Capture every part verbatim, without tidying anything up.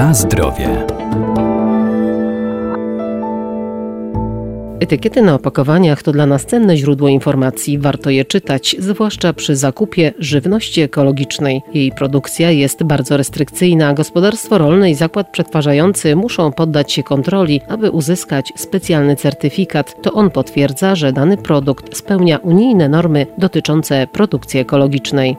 Na zdrowie. Etykiety na opakowaniach to dla nas cenne źródło informacji. Warto je czytać, zwłaszcza przy zakupie żywności ekologicznej. Jej produkcja jest bardzo restrykcyjna. Gospodarstwo rolne i zakład przetwarzający muszą poddać się kontroli, aby uzyskać specjalny certyfikat. To on potwierdza, że dany produkt spełnia unijne normy dotyczące produkcji ekologicznej.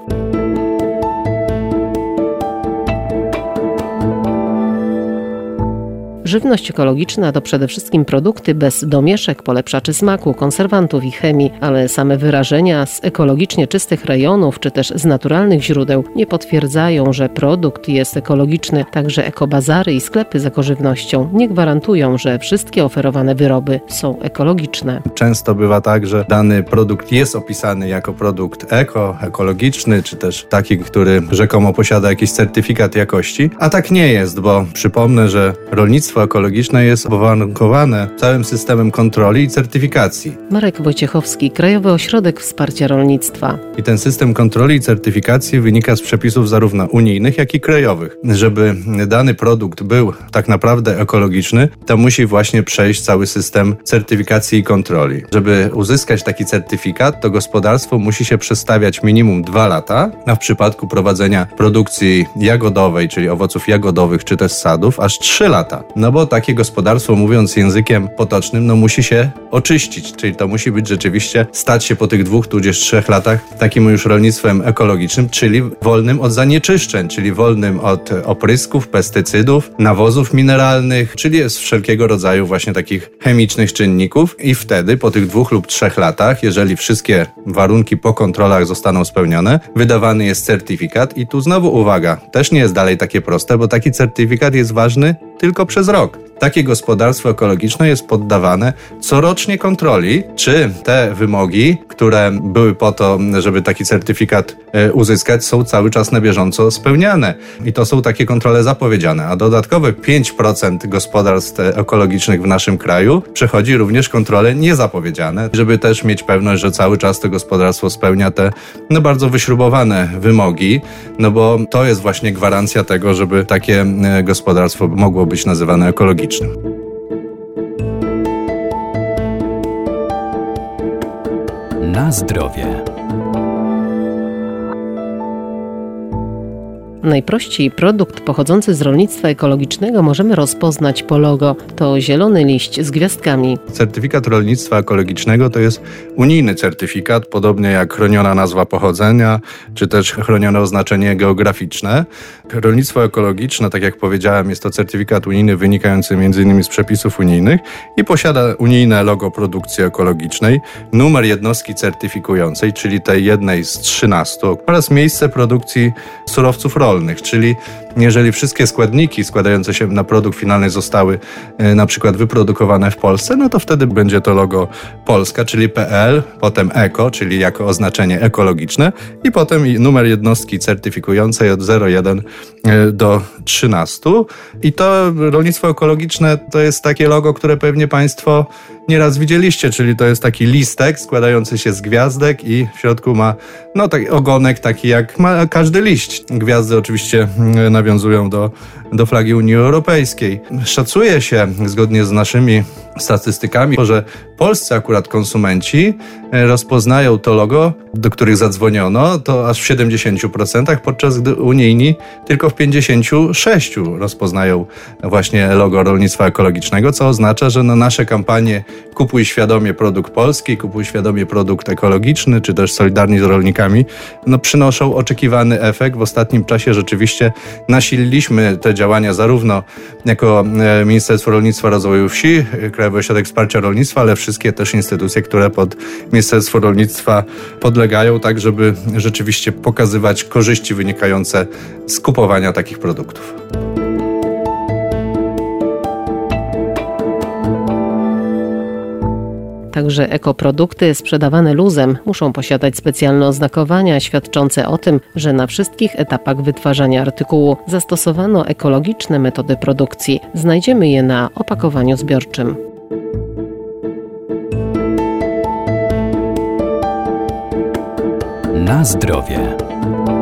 Żywność ekologiczna to przede wszystkim produkty bez domieszek, polepszaczy smaku, konserwantów i chemii, ale same wyrażenia z ekologicznie czystych rejonów czy też z naturalnych źródeł nie potwierdzają, że produkt jest ekologiczny. Także ekobazary i sklepy z ekożywnością nie gwarantują, że wszystkie oferowane wyroby są ekologiczne. Często bywa tak, że dany produkt jest opisany jako produkt eko, ekologiczny, czy też taki, który rzekomo posiada jakiś certyfikat jakości, a tak nie jest, bo przypomnę, że rolnictwo ekologiczne jest uwarunkowane całym systemem kontroli i certyfikacji. Marek Wojciechowski, Krajowy Ośrodek Wsparcia Rolnictwa. I ten system kontroli i certyfikacji wynika z przepisów zarówno unijnych, jak i krajowych. Żeby dany produkt był tak naprawdę ekologiczny, to musi właśnie przejść cały system certyfikacji i kontroli. Żeby uzyskać taki certyfikat, to gospodarstwo musi się przestawiać minimum dwa lata, a w przypadku prowadzenia produkcji jagodowej, czyli owoców jagodowych czy też sadów, aż trzy lata. No bo takie gospodarstwo, mówiąc językiem potocznym, no musi się oczyścić, czyli to musi być rzeczywiście, stać się po tych dwóch, tudzież trzech latach takim już rolnictwem ekologicznym, czyli wolnym od zanieczyszczeń, czyli wolnym od oprysków, pestycydów, nawozów mineralnych, czyli z wszelkiego rodzaju właśnie takich chemicznych czynników i wtedy po tych dwóch lub trzech latach, jeżeli wszystkie warunki po kontrolach zostaną spełnione, wydawany jest certyfikat i tu znowu uwaga, też nie jest dalej takie proste, bo taki certyfikat jest ważny tylko przez rok. Takie gospodarstwo ekologiczne jest poddawane corocznie kontroli, czy te wymogi, które były po to, żeby taki certyfikat uzyskać, są cały czas na bieżąco spełniane. I to są takie kontrole zapowiedziane, a dodatkowe pięć procent gospodarstw ekologicznych w naszym kraju przechodzi również kontrole niezapowiedziane, żeby też mieć pewność, że cały czas to gospodarstwo spełnia te no, bardzo wyśrubowane wymogi, no bo to jest właśnie gwarancja tego, żeby takie gospodarstwo mogło być nazywane ekologicznym. Na zdrowie. Najprościej produkt pochodzący z rolnictwa ekologicznego możemy rozpoznać po logo. To zielony liść z gwiazdkami. Certyfikat rolnictwa ekologicznego to jest unijny certyfikat, podobnie jak chroniona nazwa pochodzenia, czy też chronione oznaczenie geograficzne. Rolnictwo ekologiczne, tak jak powiedziałem, jest to certyfikat unijny wynikający między innymi z przepisów unijnych i posiada unijne logo produkcji ekologicznej, numer jednostki certyfikującej, czyli tej jednej z trzynastu, oraz miejsce produkcji surowców rolnych. Czyli jeżeli wszystkie składniki składające się na produkt finalny zostały e, na przykład wyprodukowane w Polsce, no to wtedy będzie to logo Polska, czyli P L, potem eko, czyli jako oznaczenie ekologiczne i potem numer jednostki certyfikującej od zero jeden e, do trzynastu. I to rolnictwo ekologiczne to jest takie logo, które pewnie Państwo nieraz widzieliście, czyli to jest taki listek składający się z gwiazdek i w środku ma no taki ogonek taki jak ma każdy liść. Gwiazdy oczywiście nawiązują do, do flagi Unii Europejskiej. Szacuje się, zgodnie z naszymi statystykami, że polscy akurat konsumenci rozpoznają to logo, do których zadzwoniono, to aż w siedemdziesięciu procentach, podczas gdy unijni tylko w pięćdziesięciu sześciu procentach rozpoznają właśnie logo rolnictwa ekologicznego, co oznacza, że na nasze kampanie Kupuj świadomie produkt polski, kupuj świadomie produkt ekologiczny, czy też Solidarni z rolnikami, no przynoszą oczekiwany efekt. W ostatnim czasie rzeczywiście nasililiśmy te działania zarówno jako Ministerstwo Rolnictwa i Rozwoju Wsi, Krajowy Ośrodek Wsparcia Rolnictwa, ale wszystkie też instytucje, które pod Ministerstwo Rolnictwa podlegają, tak żeby rzeczywiście pokazywać korzyści wynikające z kupowania takich produktów. Także ekoprodukty sprzedawane luzem muszą posiadać specjalne oznakowania świadczące o tym, że na wszystkich etapach wytwarzania artykułu zastosowano ekologiczne metody produkcji. Znajdziemy je na opakowaniu zbiorczym. Na zdrowie.